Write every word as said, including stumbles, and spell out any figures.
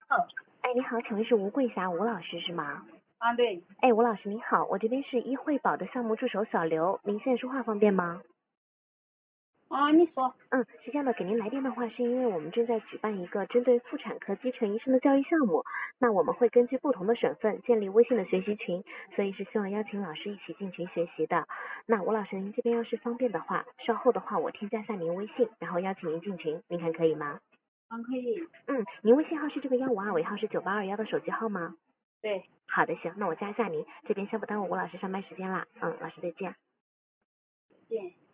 哎，你好，请问是吴桂霞吴老师是吗？ 啊，对。 哎，吴老师你好，我这边是一惠宝的项目助手小刘，您现在说话方便吗？ 啊，你说。 嗯，是这样的，给您来电的话，是因为我们正在举办一个针对妇产科基层医生的教育项目，那我们会根据不同的省份建立微信的学习群，所以是希望邀请老师一起进群学习的。那吴老师，您这边要是方便的话，稍后的话我添加下您微信，然后邀请您进群，您看可以吗？ 嗯，可以。 嗯，您微信号是这个幺五二尾号是九八二幺的手机号吗？ 对。 好的，行，那我加一下您，这边先不耽误吴老师上班时间啦。嗯，老师再见。 见。